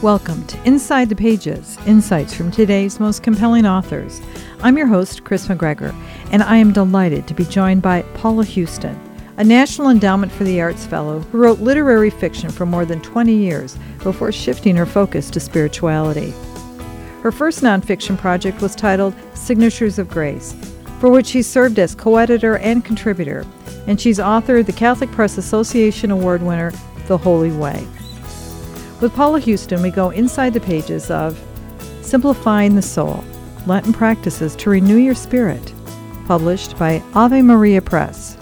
Welcome to Inside the Pages, insights from today's most compelling authors. I'm your host, Chris McGregor, and I am delighted to be joined by Paula Houston, a National Endowment for the Arts Fellow who wrote literary fiction for more than 20 years before shifting her focus to spirituality. Her first nonfiction project was titled Signatures of Grace, for which she served as co-editor and contributor, and she's authored the Catholic Press Association Award winner, The Holy Way. With Paula Houston, we go inside the pages of Simplifying the Soul, Lenten Practices to Renew Your Spirit, published by Ave Maria Press.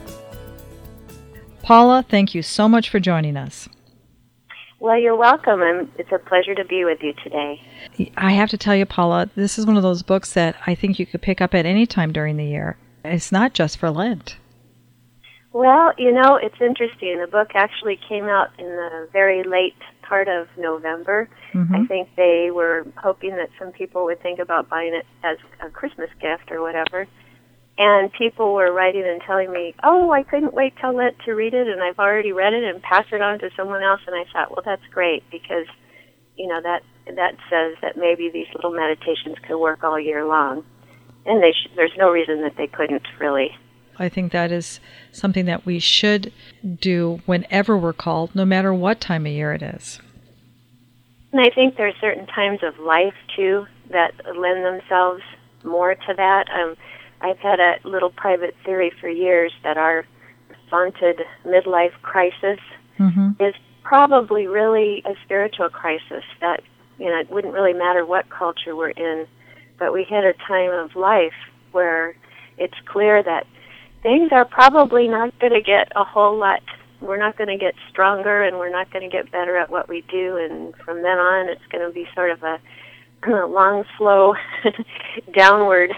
Paula, thank you so much for joining us. Well, you're welcome, and it's a pleasure to be with you today. I have to tell you, Paula, this is one of those books that I think you could pick up at any time during the year. It's not just for Lent. Well, you know, it's interesting. The book actually came out in the very late part of November. Mm-hmm. I think they were hoping that some people would think about buying it as a Christmas gift or whatever. And people were writing and telling me, oh, I couldn't wait till Lent to read it, and I've already read it and passed it on to someone else. And I thought, well, that's great, because, you know, that says that maybe these little meditations could work all year long. And there's no reason that they couldn't, really. I think that is something that we should do whenever we're called, no matter what time of year it is. And I think there are certain times of life, too, that lend themselves more to that. I've had a little private theory for years that our vaunted midlife crisis is probably really a spiritual crisis, that, you know, it wouldn't really matter what culture we're in, but we hit a time of life where it's clear that things are probably not going to get a whole lot. We're not going to get stronger, and we're not going to get better at what we do, and from then on it's going to be sort of a long, slow downward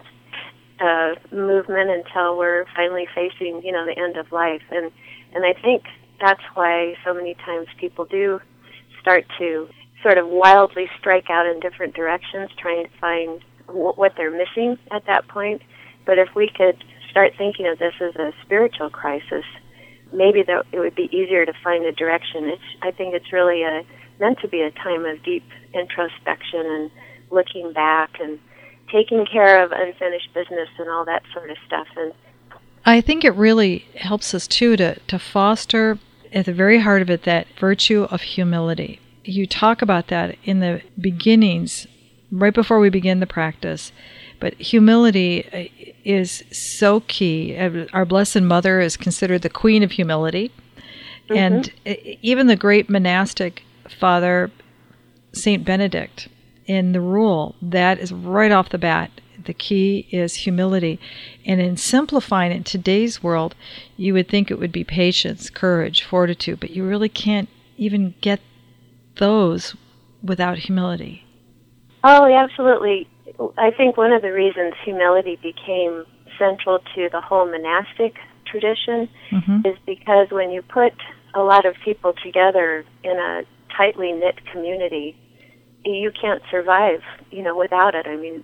movement until we're finally facing, you know, the end of life. And I think that's why so many times people do start to sort of wildly strike out in different directions, trying to find what they're missing at that point. But if we could start thinking of this as a spiritual crisis, maybe it would be easier to find a direction. I think it's really meant to be a time of deep introspection and looking back and taking care of unfinished business and all that sort of stuff. And I think it really helps us, too, to foster, at the very heart of it, that virtue of humility. You talk about that in the beginnings, right before we begin the practice. But humility is so key. Our Blessed Mother is considered the queen of humility. Mm-hmm. And even the great monastic father, Saint Benedict, in the Rule, that is right off the bat. The key is humility. And in simplifying it in today's world, you would think it would be patience, courage, fortitude, but you really can't even get those without humility. Oh, absolutely. I think one of the reasons humility became central to the whole monastic tradition is because when you put a lot of people together in a tightly knit community, you can't survive, you know, without it. I mean,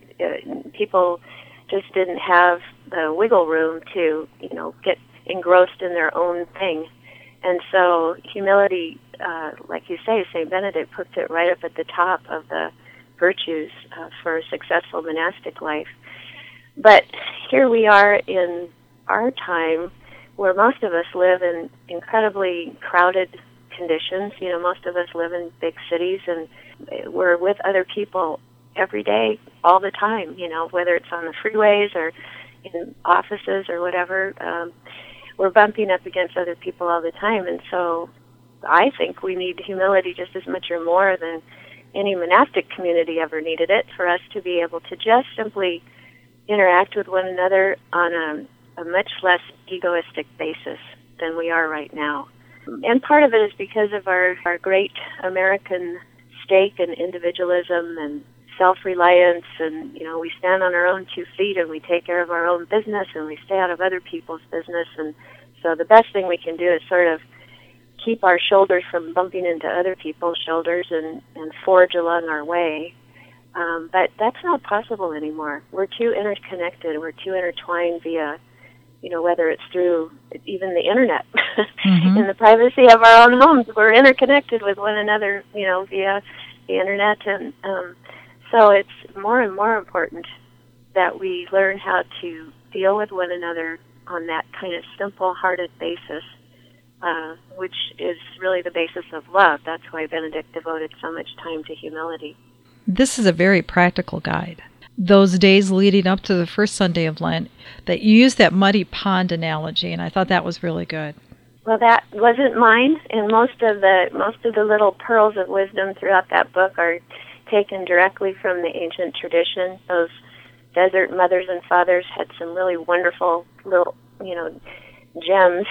people just didn't have the wiggle room to, you know, get engrossed in their own thing. And so humility, like you say, St. Benedict puts it right up at the top of the virtues for a successful monastic life. But here we are in our time where most of us live in incredibly crowded conditions. You know, most of us live in big cities, and we're with other people every day, all the time, you know, whether it's on the freeways or in offices or whatever. We're bumping up against other people all the time. And so I think we need humility just as much or more than any monastic community ever needed it, for us to be able to just simply interact with one another on a much less egoistic basis than we are right now. And part of it is because of our great American stake in individualism and self-reliance, and, you know, we stand on our own 2 feet and we take care of our own business and we stay out of other people's business. And so the best thing we can do is sort of keep our shoulders from bumping into other people's shoulders and forge along our way. But that's not possible anymore. We're too interconnected. We're too intertwined via whether it's through even the internet, in the privacy of our own homes. We're interconnected with one another, via the internet. And so it's more and more important that we learn how to deal with one another on that kind of simple-hearted basis, which is really the basis of love. That's why Benedict devoted so much time to humility. This is a very practical guide. Those days leading up to the first Sunday of Lent, that you used that muddy pond analogy, and I thought that was really good. Well, that wasn't mine, and most of the little pearls of wisdom throughout that book are taken directly from the ancient tradition. Those desert mothers and fathers had some really wonderful little, gems.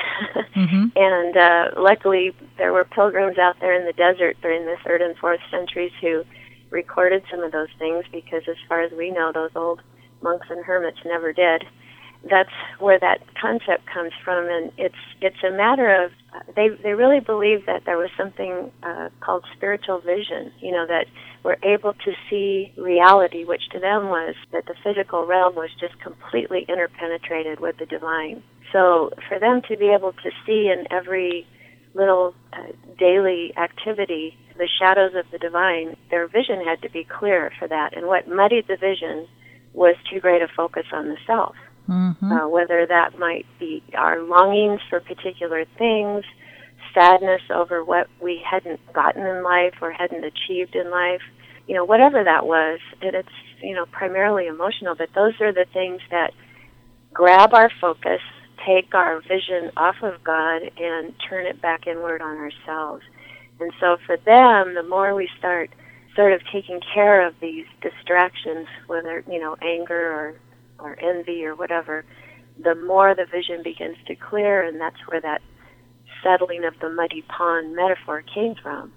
And luckily, there were pilgrims out there in the desert during the 3rd and 4th centuries who recorded some of those things, because as far as we know, those old monks and hermits never did. That's where that concept comes from, and it's a matter of they really believe that there was something called spiritual vision, that we're able to see reality, which to them was that the physical realm was just completely interpenetrated with the divine. So for them to be able to see in every little daily activity the shadows of the divine, their vision had to be clear for that. And what muddied the vision was too great a focus on the self. Whether that might be our longings for particular things, sadness over what we hadn't gotten in life or hadn't achieved in life, whatever that was. It's primarily emotional, but those are the things that grab our focus, take our vision off of God, and turn it back inward on ourselves. And so for them, the more we start sort of taking care of these distractions, whether, anger or envy or whatever, the more the vision begins to clear, and that's where that settling of the muddy pond metaphor came from.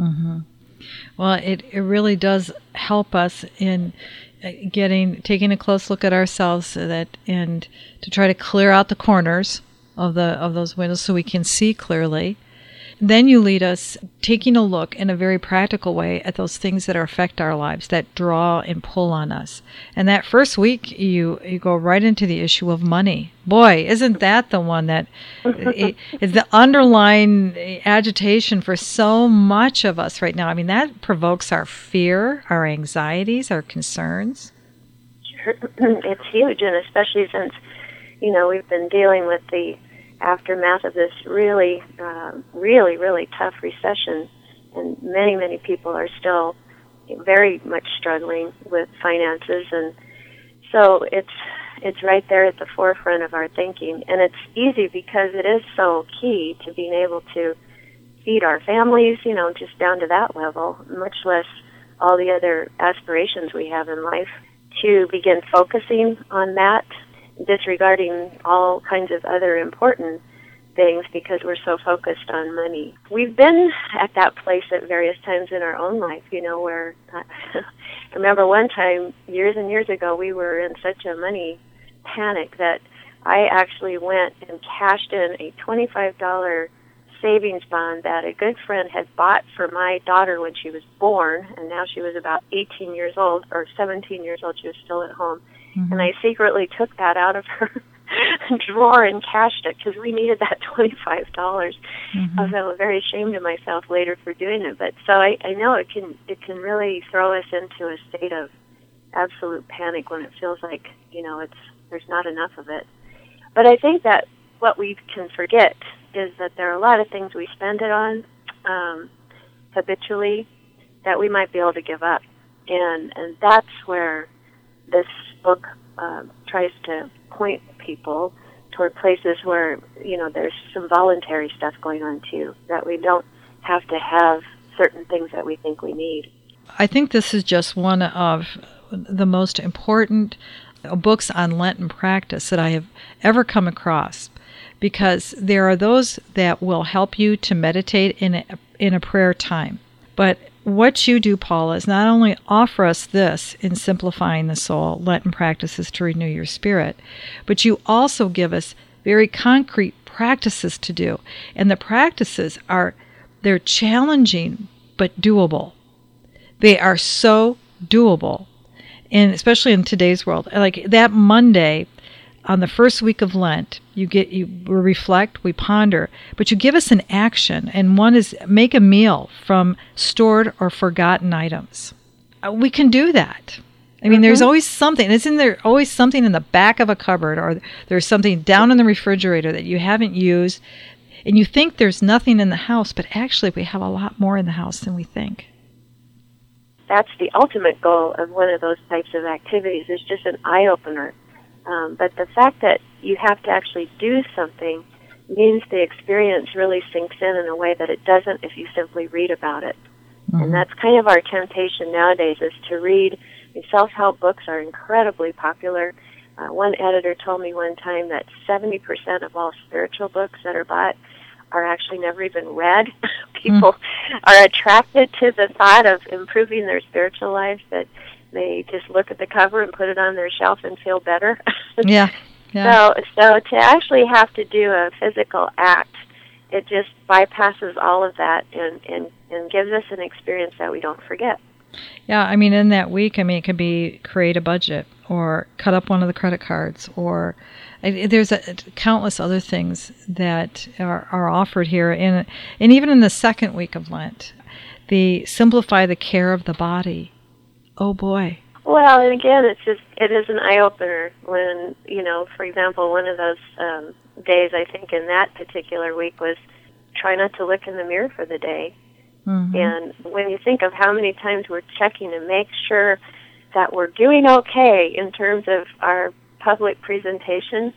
Well, it really does help us in taking a close look at ourselves, and to try to clear out the corners of those windows so we can see clearly. Then you lead us taking a look in a very practical way at those things that affect our lives, that draw and pull on us. And that first week, you go right into the issue of money. Boy, isn't that the one that is the underlying agitation for so much of us right now? I mean, that provokes our fear, our anxieties, our concerns. Sure. It's huge, and especially since, we've been dealing with the aftermath of this really, really tough recession, and many people are still very much struggling with finances, and so it's right there at the forefront of our thinking. And it's easy because it is so key to being able to feed our families, just down to that level, much less all the other aspirations we have in life, to begin focusing on that, disregarding all kinds of other important things because we're so focused on money. We've been at that place at various times in our own life, where I remember one time years and years ago we were in such a money panic that I actually went and cashed in a $25 savings bond that a good friend had bought for my daughter when she was born, and now she was about 18 years old, or 17 years old, she was still at home. And I secretly took that out of her drawer and cashed it because we needed that $25. I felt very ashamed of myself later for doing it. But so I know it can really throw us into a state of absolute panic when it feels like, there's not enough of it. But I think that what we can forget is that there are a lot of things we spend it on habitually that we might be able to give up. And that's where this book tries to point people toward places where, there's some voluntary stuff going on too, that we don't have to have certain things that we think we need. I think this is just one of the most important books on Lenten practice that I have ever come across, because there are those that will help you to meditate in a prayer time. But what you do, Paula, is not only offer us this in Simplifying the Soul, Lenten practices to renew your spirit, but you also give us very concrete practices to do. And the practices they're challenging but doable. They are so doable, and especially in today's world. Like that Monday, on the first week of Lent, we reflect, we ponder, but you give us an action, and one is make a meal from stored or forgotten items. We can do that. I mean, there's always something. Isn't there always something in the back of a cupboard, or there's something down in the refrigerator that you haven't used, and you think there's nothing in the house, but actually we have a lot more in the house than we think. That's the ultimate goal of one of those types of activities. It's just an eye-opener. But the fact that you have to actually do something means the experience really sinks in a way that it doesn't if you simply read about it. Mm-hmm. And that's kind of our temptation nowadays, is to read. Self-help books are incredibly popular. One editor told me one time that 70% of all spiritual books that are bought are actually never even read. People are attracted to the thought of improving their spiritual lives, that they just look at the cover and put it on their shelf and feel better. Yeah. So to actually have to do a physical act, it just bypasses all of that and gives us an experience that we don't forget. Yeah, I mean, in that week, it could be create a budget or cut up one of the credit cards, or there's countless other things that are offered here. And even in the second week of Lent, the simplify the care of the body. Oh, boy. Well, and again, it is an eye-opener when, for example, one of those days, I think, in that particular week was try not to look in the mirror for the day. Mm-hmm. And when you think of how many times we're checking to make sure that we're doing okay in terms of our public presentation,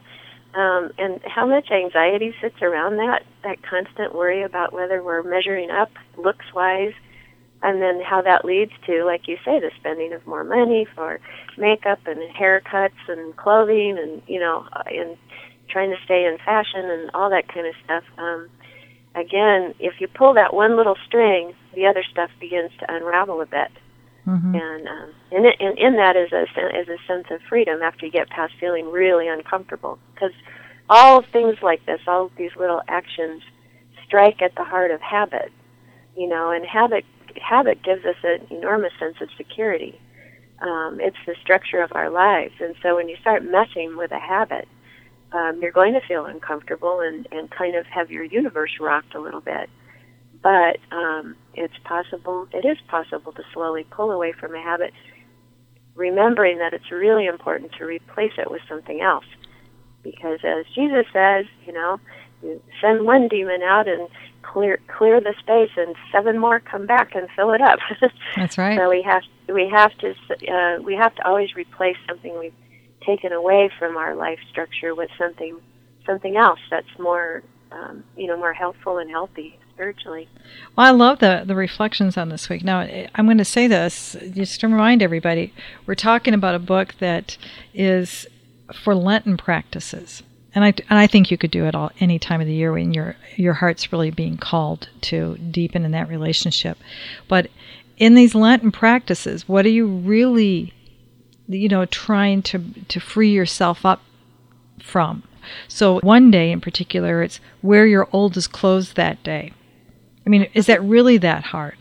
and how much anxiety sits around that constant worry about whether we're measuring up looks-wise, and then how that leads to, like you say, the spending of more money for makeup and haircuts and clothing and, and trying to stay in fashion and all that kind of stuff. Again, if you pull that one little string, the other stuff begins to unravel a bit. Mm-hmm. And in that is a sense of freedom after you get past feeling really uncomfortable. Because all things like this, all of these little actions strike at the heart of habit, and habit gives us an enormous sense of security. It's the structure of our lives. And so when you start messing with a habit, you're going to feel uncomfortable and kind of have your universe rocked a little bit. But it is possible to slowly pull away from a habit, remembering that it's really important to replace it with something else. Because as Jesus says, you send one demon out and clear the space, and 7 more come back and fill it up. That's right. So we have to always replace something we've taken away from our life structure with something else that's more more helpful and healthy spiritually. Well, I love the reflections on this week. Now, I'm going to say this just to remind everybody, we're talking about a book that is for Lenten practices. And I think you could do it all any time of the year when your heart's really being called to deepen in that relationship. But in these Lenten practices, what are you really, trying to free yourself up from? So one day in particular, it's wear your oldest clothes that day. I mean, is that really that hard?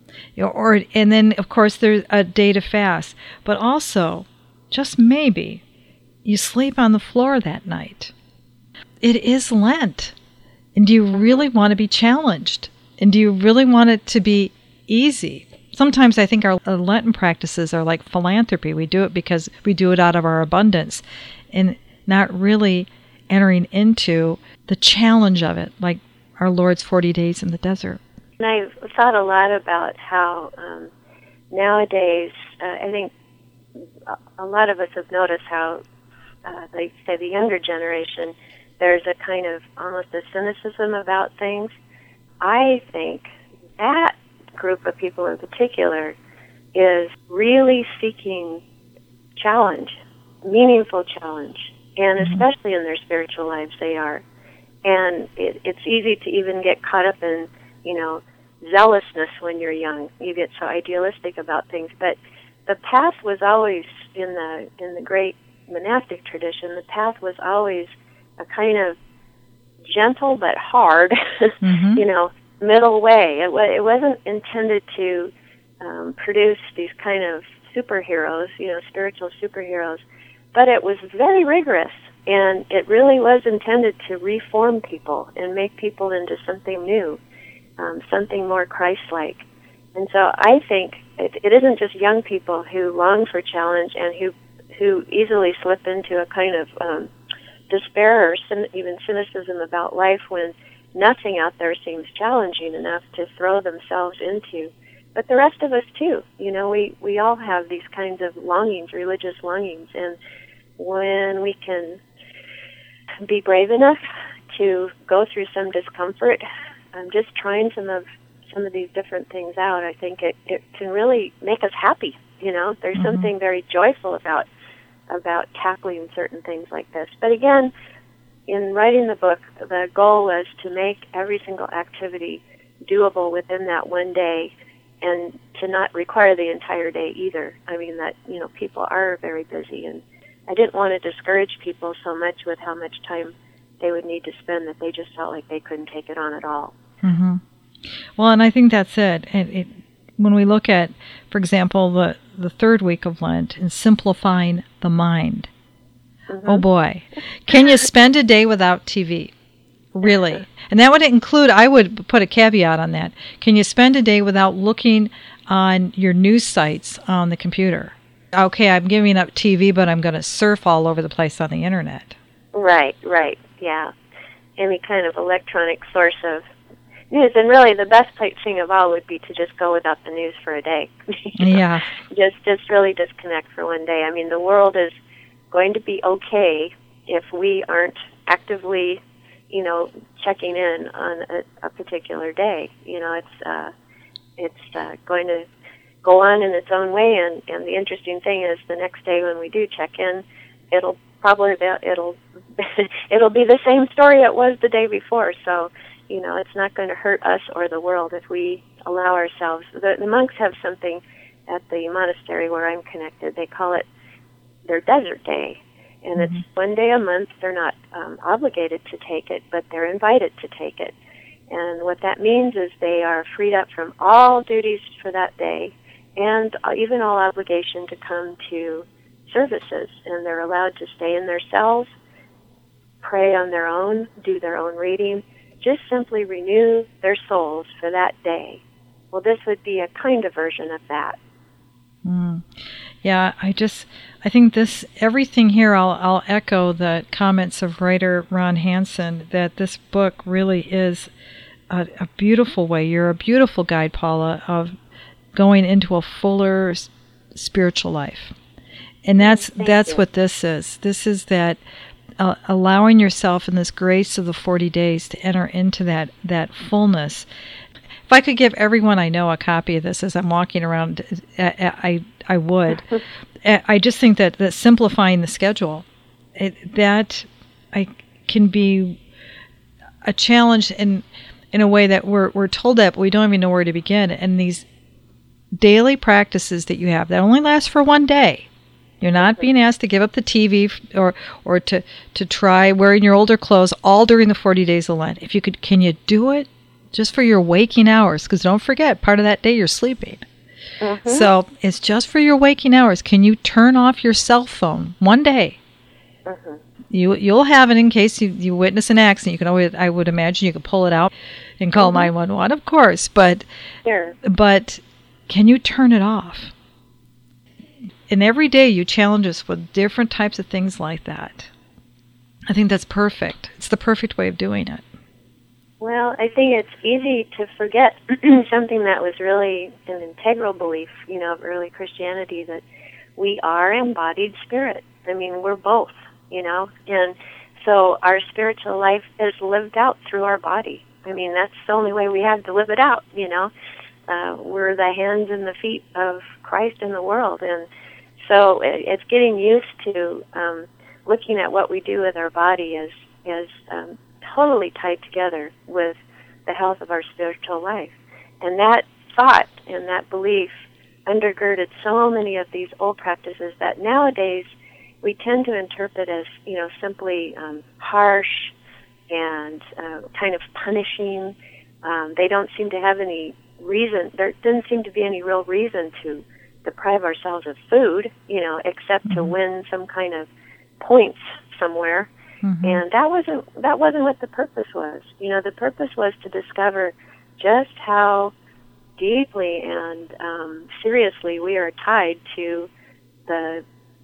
And then, of course, there's a day to fast. But also, just maybe, you sleep on the floor that night. It is Lent. And do you really want to be challenged? And do you really want it to be easy? Sometimes I think our Lenten practices are like philanthropy. We do it because we do it out of our abundance and not really entering into the challenge of it, like our Lord's 40 days in the desert. And I've thought a lot about how nowadays, I think a lot of us have noticed how, they say the younger generation, there's a kind of almost a cynicism about things. I think that group of people in particular is really seeking challenge, meaningful challenge, and especially in their spiritual lives they are. And it's easy to even get caught up in, zealousness when you're young. You get so idealistic about things. But the path was always, in the great monastic tradition, the path was always a kind of gentle but hard, middle way. It wasn't intended to produce these kind of superheroes, spiritual superheroes, but it was very rigorous, and it really was intended to reform people and make people into something new, something more Christ-like. And so I think it isn't just young people who long for challenge and who easily slip into a kind of despair or even cynicism about life when nothing out there seems challenging enough to throw themselves into. But the rest of us too. We all have these kinds of longings, religious longings, and when we can be brave enough to go through some discomfort, just trying some of these different things out, I think it can really make us happy. There's something very joyful about tackling certain things like this. But again, in writing the book, the goal was to make every single activity doable within that one day, and to not require the entire day either. I mean, that, people are very busy, and I didn't want to discourage people so much with how much time they would need to spend that they just felt like they couldn't take it on at all. Mm-hmm. Well, and I think that's it. When we look at, for example, the third week of Lent and simplifying the mind, oh boy, can you spend a day without TV? Really? And that would include, I would put a caveat on that. Can you spend a day without looking on your news sites on the computer? Okay, I'm giving up TV, but I'm going to surf all over the place on the internet. Right, yeah. Any kind of electronic source of news. And really, the best thing of all would be to just go without the news for a day. Yeah. Just really disconnect for one day. I mean, the world is going to be okay if we aren't actively checking in on a particular day. It's going to go on in its own way, and the interesting thing is the next day when we do check in, it'll it'll be the same story it was the day before. So, it's not going to hurt us or the world if we allow ourselves. The monks have something at the monastery where I'm connected. They call it their desert day. And it's one day a month. They're not obligated to take it, but they're invited to take it. And what that means is they are freed up from all duties for that day and even all obligation to come to services. And they're allowed to stay in their cells, pray on their own, do their own reading, just simply renew their souls for that day. Well, this would be a kind of version of that. Yeah, I think everything here, I'll echo the comments of writer Ron Hansen, that this book really is a beautiful way. You're a beautiful guide, Paula, of going into a fuller spiritual life. And that's what this is. This is that allowing yourself in this grace of the 40 days to enter into that fullness. If I could give everyone I know a copy of this as I'm walking around, I would. I just think that simplifying the schedule, that can be a challenge in a way that we're told that, but we don't even know where to begin. And these daily practices that you have that only last for one day. You're not being asked to give up the TV or to try wearing your older clothes all during the 40 days of Lent. If you could, can you do it just for your waking hours? Because don't forget, part of that day you're sleeping. So it's just for your waking hours. Can you turn off your cell phone one day? You'll have it in case you witness an accident. You can always, I would imagine, you could pull it out and call 911, of course. But can you turn it off? And every day you challenge us with different types of things like that. I think that's perfect. It's the perfect way of doing it. Well, I think it's easy to forget something that was really an integral belief, of early Christianity, that we are embodied spirit. I mean, we're both, and so our spiritual life is lived out through our body. I mean, that's the only way we have to live it out, We're the hands and the feet of Christ in the world, and so it's getting used to looking at what we do with our body as totally tied together with the health of our spiritual life. And that thought and that belief undergirded so many of these old practices that nowadays we tend to interpret as, simply harsh and kind of punishing. They don't seem to have any reason. There doesn't seem to be any real reason to deprive ourselves of food, except to win some kind of points somewhere. And that wasn't what the purpose was. The purpose was to discover just how deeply and seriously we are tied to the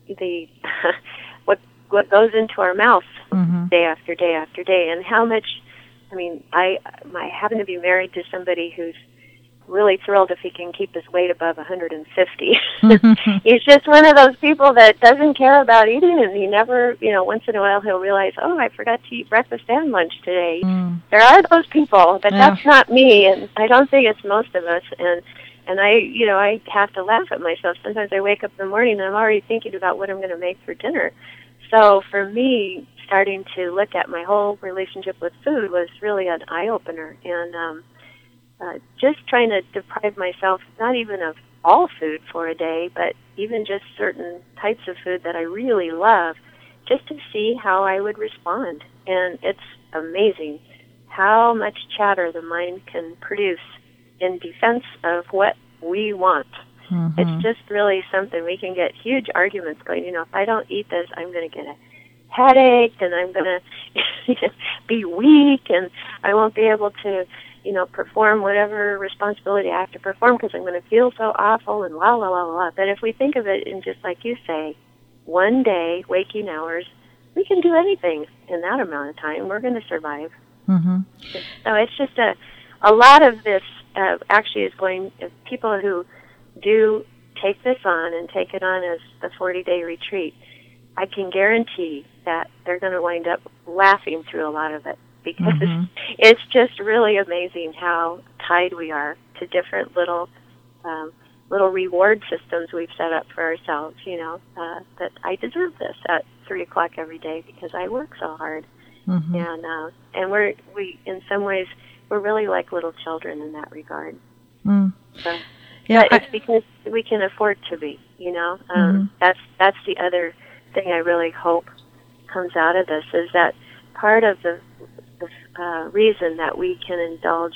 what goes into our mouth day after day after day, and how much. I happen to be married to somebody who's really thrilled if he can keep his weight above 150. He's just one of those people that doesn't care about eating, and he never, once in a while he'll realize, oh, I forgot to eat breakfast and lunch today. There are those people, but that's not me, and I don't think it's most of us. And I have to laugh at myself. Sometimes I wake up in the morning and I'm already thinking about what I'm going to make for dinner. So for me, starting to look at my whole relationship with food was really an eye-opener. And just trying to deprive myself, not even of all food for a day, but even just certain types of food that I really love, just to see how I would respond. And it's amazing how much chatter the mind can produce in defense of what we want. It's just really something. We can get huge arguments going, if I don't eat this, I'm going to get a headache, and I'm going to be weak, and I won't be able to, perform whatever responsibility I have to perform because I'm going to feel so awful, and la, la, la, la. But if we think of it in just like you say, one day, waking hours, we can do anything in that amount of time. We're going to survive. So it's just a lot of this actually is going, people who do take this on and take it on as the 40-day retreat, I can guarantee that they're going to wind up laughing through a lot of it, because it's just really amazing how tied we are to different little reward systems we've set up for ourselves, that I deserve this at 3 o'clock every day because I work so hard. And we in some ways, we're really like little children in that regard. So, but it's because we can afford to be, That's the other thing I really hope comes out of this, is that part of the reason that we can indulge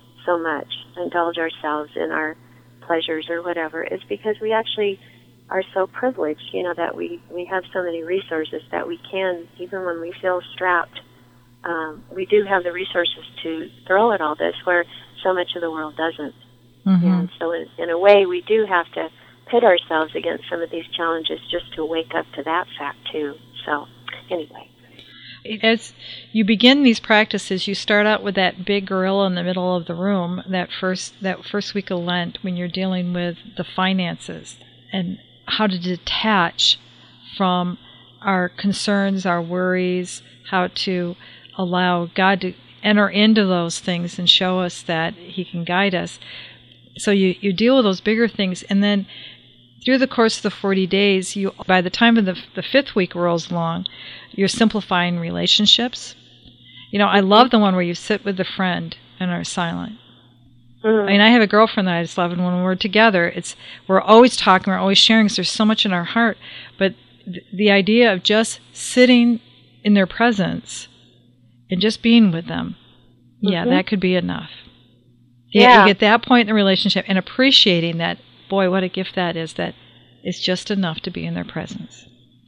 ourselves in our pleasures or whatever, is because we actually are so privileged, that we have so many resources that we can, even when we feel strapped, we do have the resources to throw at all this, where so much of the world doesn't. And so in a way, we do have to pit ourselves against some of these challenges just to wake up to that fact, too. So, anyway. As you begin these practices, you start out with that big gorilla in the middle of the room, that first week of Lent, when you're dealing with the finances and how to detach from our concerns, our worries, how to allow God to enter into those things and show us that He can guide us. So you deal with those bigger things, and then through the course of the 40 days, by the time of the 5th week rolls along, you're simplifying relationships. I love the one where you sit with a friend and are silent. I have a girlfriend that I just love, and when we're together, we're always talking, we're always sharing, because there's so much in our heart. But the idea of just sitting in their presence and just being with them, that could be enough. Yeah, you get that point in the relationship and appreciating that, boy, what a gift that is it's just enough to be in their presence.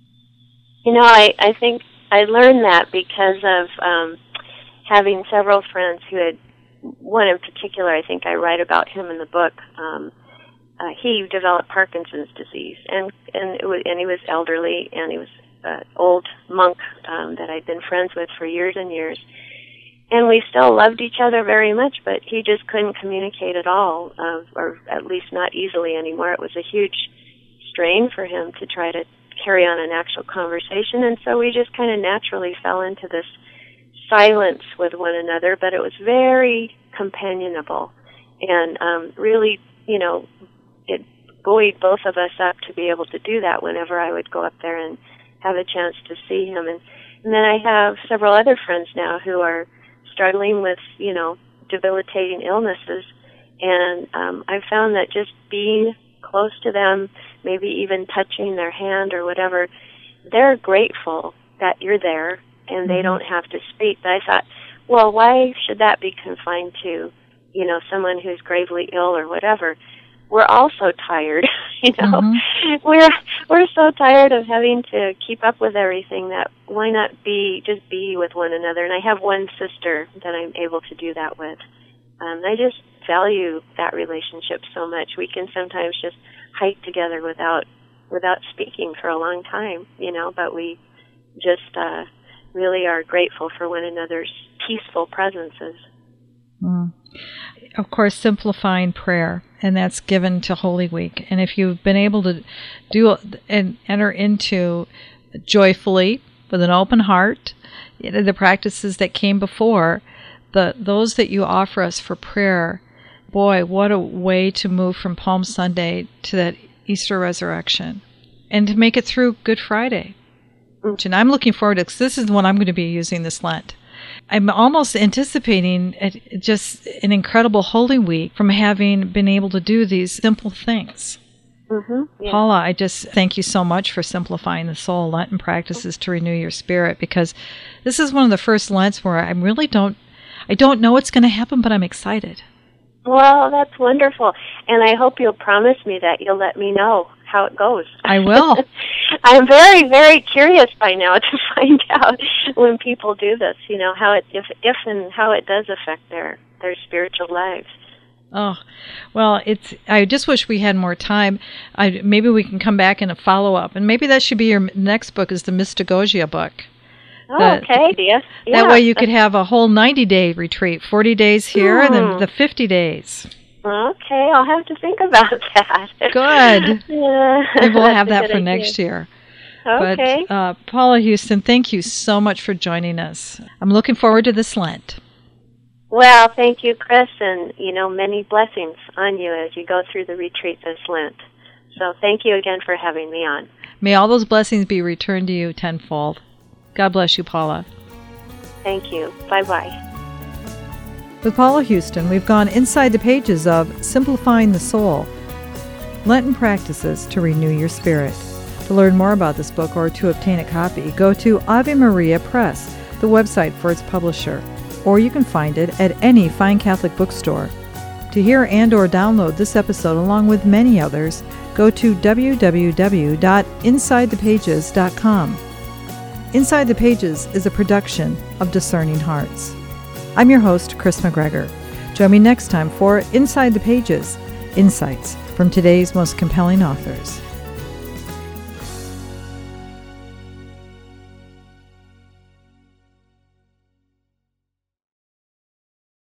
I think I learned that because of having several friends who had, one in particular, I think I write about him in the book. He developed Parkinson's disease, and he was elderly, and he was an old monk that I'd been friends with for years and years. And we still loved each other very much, but he just couldn't communicate at all, or at least not easily anymore. It was a huge strain for him to try to carry on an actual conversation, and so we just kind of naturally fell into this silence with one another, but it was very companionable, and really, it buoyed both of us up to be able to do that whenever I would go up there and have a chance to see him. And then I have several other friends now who are struggling with, debilitating illnesses. And I've found that just being close to them, maybe even touching their hand or whatever, they're grateful that you're there and they don't have to speak. But I thought, well, why should that be confined to, someone who's gravely ill or whatever? we're all so tired. Mm-hmm. We're so tired of having to keep up with everything that why not just be with one another. And I have one sister that I'm able to do that with. I just value that relationship so much. We can sometimes just hike together without speaking for a long time, but we just really are grateful for one another's peaceful presences. Mm. Of course, simplifying prayer, and that's given to Holy Week. And if you've been able to do and enter into joyfully with an open heart the practices that came before, those that you offer us for prayer, boy, what a way to move from Palm Sunday to that Easter resurrection, and to make it through Good Friday. And I'm looking forward to it, because this is the one I'm going to be using this Lent. I'm almost anticipating just an incredible Holy Week from having been able to do these simple things. Mm-hmm, yeah. Paula, I just thank you so much for simplifying the soul, Lenten practices to renew your spirit, because this is one of the first Lents where I don't know what's going to happen, but I'm excited. Well, that's wonderful. And I hope you'll promise me that you'll let me know how it goes. I will. I'm very, very curious by now to find out when people do this, how if and how it does affect their spiritual lives. Oh, well, I just wish we had more time. Maybe we can come back in a follow-up, and maybe that should be your next book, is the Mystagogia book. Oh, okay. Yeah. That way you could have a whole 90-day retreat, 40 days here, and then the 50 days. Okay, I'll have to think about that. Good. Maybe we'll have that for next year. Okay. But Paula Houston, thank you so much for joining us. I'm looking forward to this Lent. Well, thank you, Chris, and, many blessings on you as you go through the retreat this Lent. So thank you again for having me on. May all those blessings be returned to you tenfold. God bless you, Paula. Thank you. Bye-bye. With Paula Houston, we've gone inside the pages of Simplifying the Soul, Lenten Practices to Renew Your Spirit. To learn more about this book or to obtain a copy, go to Ave Maria Press, the website for its publisher, or you can find it at any fine Catholic bookstore. To hear and or download this episode along with many others, go to www.insidethepages.com. Inside the Pages is a production of Discerning Hearts. I'm your host, Chris McGregor. Join me next time for Inside the Pages, insights from today's most compelling authors.